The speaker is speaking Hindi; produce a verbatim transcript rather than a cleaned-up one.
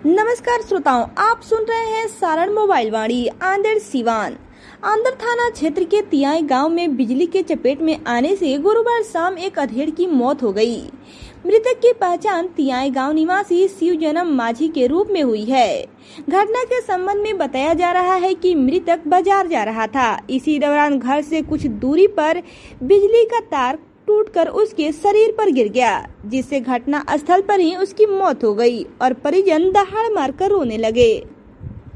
नमस्कार श्रोताओं, आप सुन रहे हैं सारण मोबाइल वाणी आंदर सिवान। आंदर थाना क्षेत्र के तियाई गांव में बिजली के चपेट में आने से गुरुवार शाम एक अधेड़ की मौत हो गई। मृतक की पहचान तियाई गांव निवासी शिव जन्म माझी के रूप में हुई है। घटना के संबंध में बताया जा रहा है कि मृतक बाजार जा रहा था। इसी दौरान घर से कुछ दूरी पर बिजली का तार टूटकर उसके शरीर पर गिर गया, जिससे घटना स्थल पर ही उसकी मौत हो गई और परिजन दहाड़ मारकर रोने लगे।